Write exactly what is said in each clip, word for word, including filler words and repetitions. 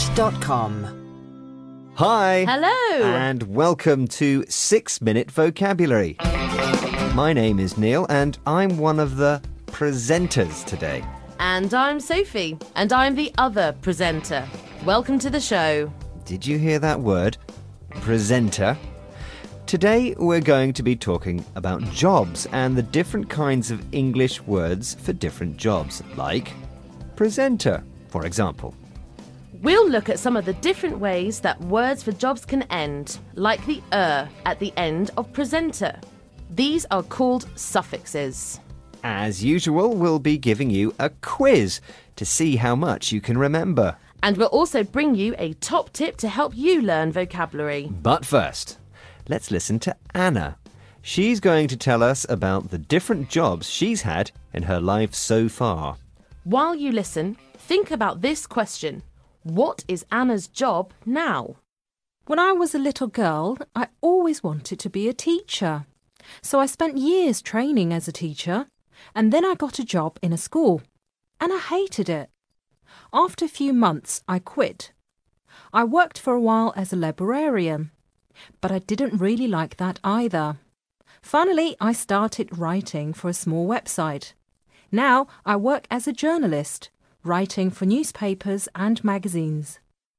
english dot com. Hi. Hello. And welcome to six minute Vocabulary. My name is Neil and I'm one of the presenters today. And I'm Sophie, and I'm the other presenter. Welcome to the show. Did you hear that word? Presenter. Today we're going to be talking about jobs and the different kinds of English words for different jobs, like presenter, for example. We'll look at some of the different ways that words for jobs can end, like the er at the end of presenter. These are called suffixes. As usual, we'll be giving you a quiz to see how much you can remember. And we'll also bring you a top tip to help you learn vocabulary. But first, let's listen to Anna. She's going to tell us about the different jobs she's had in her life so far. While you listen, think about this question. What is Anna's job now? When I was a little girl, I always wanted to be a teacher. So I spent years training as a teacher, and then I got a job in a school, and I hated it. After a few months, I quit. I worked for a while as a librarian, but I didn't really like that either. Finally, I started writing for a small website. Now I work as a journalist, writing for newspapers and magazines.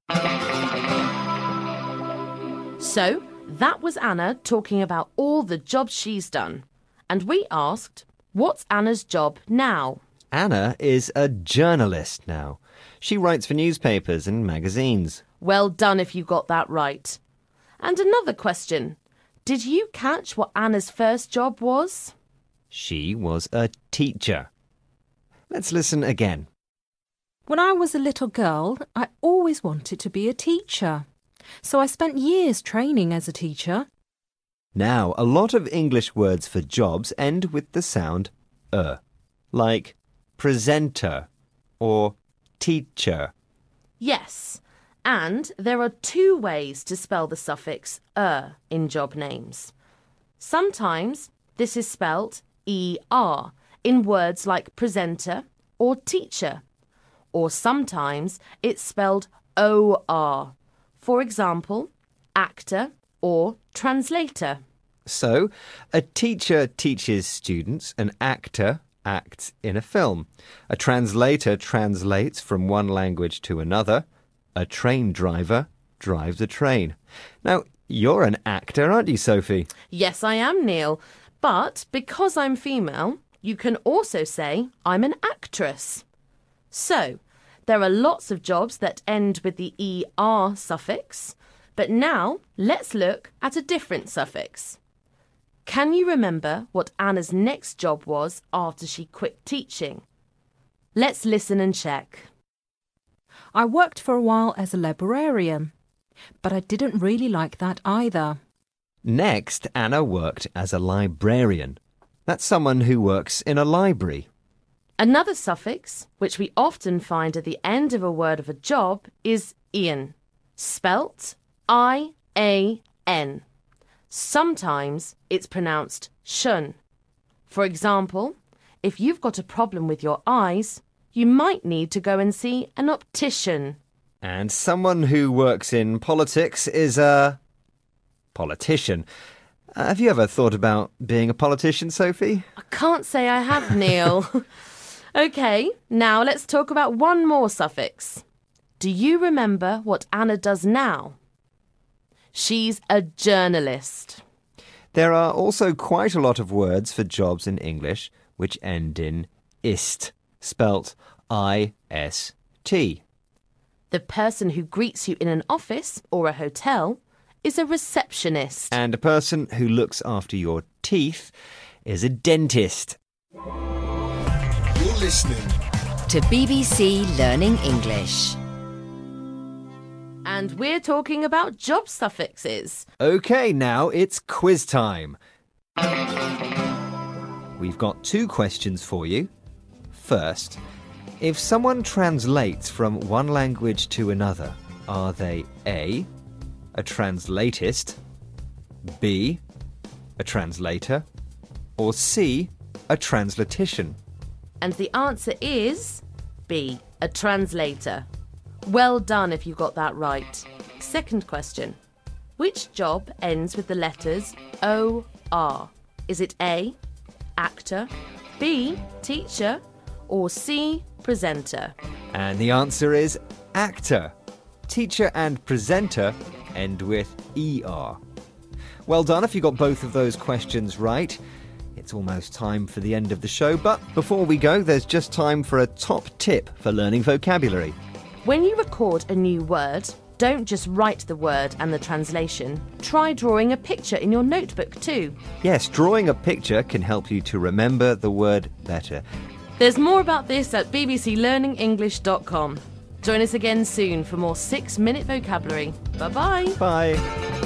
So, that was Anna talking about all the jobs she's done. And we asked, what's Anna's job now? Anna is a journalist now. She writes for newspapers and magazines. Well done if you got that right. And another question. Did you catch what Anna's first job was? She was a teacher. Let's listen again. When I was a little girl, I always wanted to be a teacher. So I spent years training as a teacher. Now, a lot of English words for jobs end with the sound er, like presenter or teacher. Yes, and there are two ways to spell the suffix er in job names. Sometimes this is spelt er in words like presenter or teacher. Or sometimes it's spelled or. For example, actor or translator. So, a teacher teaches students, an actor acts in a film. A translator translates from one language to another. A train driver drives a train. Now, you're an actor, aren't you, Sophie? Yes, I am, Neil. But because I'm female, you can also say I'm an actress. So, there are lots of jobs that end with the er suffix, but now let's look at a different suffix. Can you remember what Anna's next job was after she quit teaching? Let's listen and check. I worked for a while as a librarian, but I didn't really like that either. Next, Anna worked as a librarian. That's someone who works in a library. Another suffix, which we often find at the end of a word of a job, is ian, spelt I A N. Sometimes it's pronounced shun. For example, if you've got a problem with your eyes, you might need to go and see an optician. And someone who works in politics is a politician. Uh, have you ever thought about being a politician, Sophie? I can't say I have, Neil. OK, now let's talk about one more suffix. Do you remember what Anna does now? She's a journalist. There are also quite a lot of words for jobs in English which end in ist, spelt I S T. The person who greets you in an office or a hotel is a receptionist. And a person who looks after your teeth is a dentist. You're listening to B B C Learning English. And we're talking about job suffixes. OK, now it's quiz time. We've got two questions for you. First, if someone translates from one language to another, are they A, a translatist, B, a translator, or C, a translatician? And the answer is B, a translator. Well done if you got that right. Second question. Which job ends with the letters O R? Is it A, actor, B, teacher, or C, presenter? And the answer is actor. Teacher and presenter end with E R. Well done if you got both of those questions right. It's almost time for the end of the show, but before we go, there's just time for a top tip for learning vocabulary. When you record a new word, don't just write the word and the translation. Try drawing a picture in your notebook too. Yes, drawing a picture can help you to remember the word better. There's more about this at b b c learning english dot com. Join us again soon for more six-minute vocabulary. Bye-bye. Bye.